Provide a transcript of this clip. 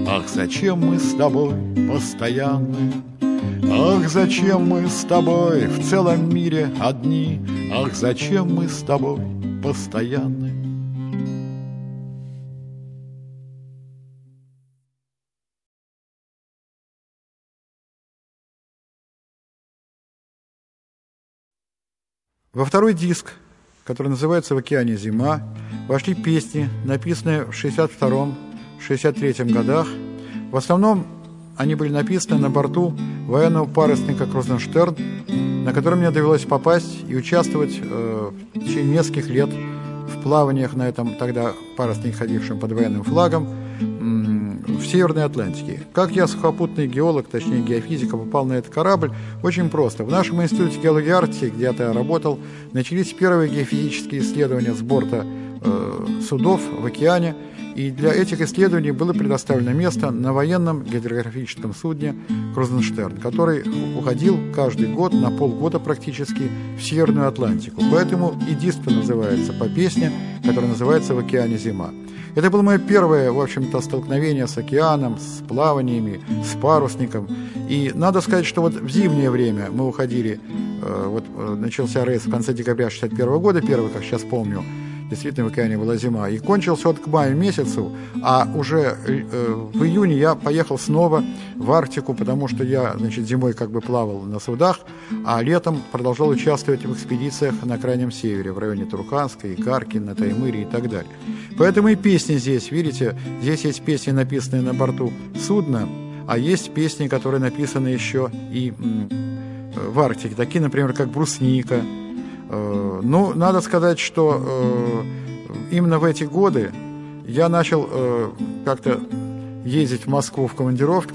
Ах, зачем мы с тобой постоянны? Ах, зачем мы с тобой в целом мире одни? Ах, зачем мы с тобой постоянны? Во второй диск, который называется «В океане зима», вошли песни, написанные в 1962-1963 годах. В основном они были написаны на борту военного парусника «Крузенштерн», на который мне довелось попасть и участвовать в течение нескольких лет в плаваниях на этом тогда паруснике, ходившем под военным флагом, в Северной Атлантике. Как я, сухопутный геолог, точнее геофизик, попал на этот корабль? Очень просто. В нашем институте геологии Арктики, где я работал, начались первые геофизические исследования с борта судов в океане, и для этих исследований было предоставлено место на военном гидрографическом судне «Крузенштерн», который уходил каждый год, на полгода практически, в Северную Атлантику. Поэтому и диск называется по песне, которая называется «В океане зима». Это было мое первое, в общем-то, столкновение с океаном, с плаваниями, с парусником. И надо сказать, что вот в зимнее время мы уходили, начался рейс в конце декабря 1961 года, первый, как сейчас помню, действительно в океане была зима, и кончился вот к маю месяцу, а уже в июне я поехал снова в Арктику, потому что я, зимой плавал на судах, а летом продолжал участвовать в экспедициях на Крайнем Севере, в районе Турханска, Икарки, на Таймыре и так далее. Поэтому и песни здесь, видите, здесь есть песни, написанные на борту судна, а есть песни, которые написаны еще и в Арктике, такие, например, как «Брусника». Ну, надо сказать, что именно в эти годы я начал как-то ездить в Москву в командировки.